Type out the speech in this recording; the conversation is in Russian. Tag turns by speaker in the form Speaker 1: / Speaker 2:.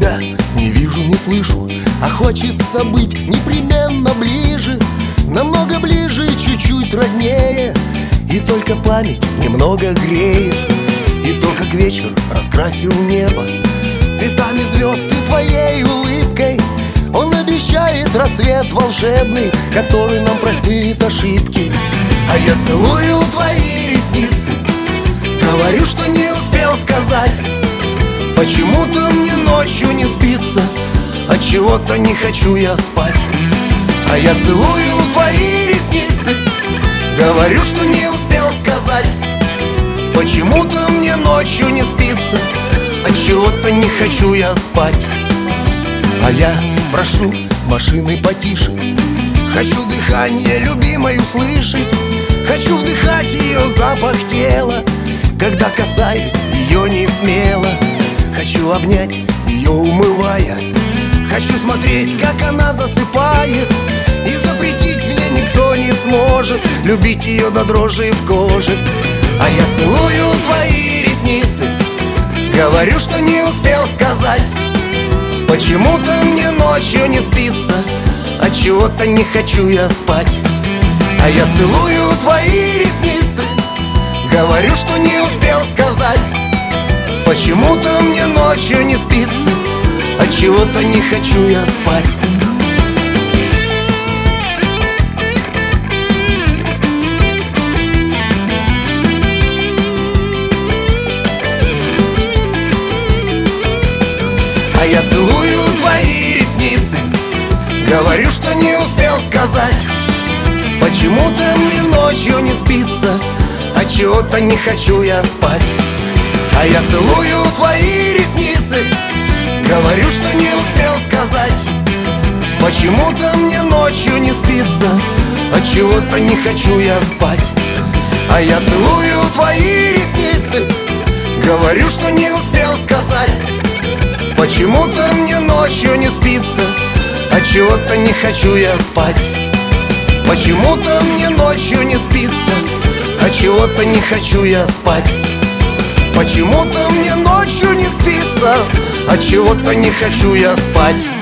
Speaker 1: тебя не вижу, не слышу, а хочется быть непременно ближе, намного ближе, чуть-чуть роднее. И только память немного греет, и то, как вечер раскрасил небо цветами звезд и твоей улыбкой. Он обещает рассвет волшебный, который нам простит ошибки. А я целую твои ресницы, говорю, что не успел сказать. Почему-то мне ночью не спится, отчего-то не хочу я спать. А я целую твои ресницы, говорю, что не успел сказать. Почему-то мне ночью не спится, отчего-то не хочу я спать. А я прошу машины потише, хочу дыхание любимой услышать. Хочу вдыхать ее запах тела, когда касаюсь ее не смело. Хочу обнять ее, умывая, хочу смотреть, как она засыпает. И запретить мне никто не сможет любить ее до дрожи в коже. А я целую твои ресницы, говорю, что не успел сказать. Почему-то мне ночью не спится, отчего-то не хочу я спать. А я целую твои ресницы, говорю, что не успел сказать. Почему-то мне ночью не спится, отчего-то не хочу я спать. А я целую твои ресницы, говорю, что не успел сказать. Почему-то мне ночью не спится, отчего-то не хочу я спать. А я целую твои ресницы, говорю, что не успел сказать. Почему-то мне ночью не спится, отчего-то не хочу я спать. А я целую твои ресницы, говорю, что не успел сказать. Почему-то мне ночью не спится, отчего-то не хочу я спать. Почему-то мне ночью не спится, отчего-то не хочу я спать. Почему-то мне ночью не спится, отчего-то не хочу я спать.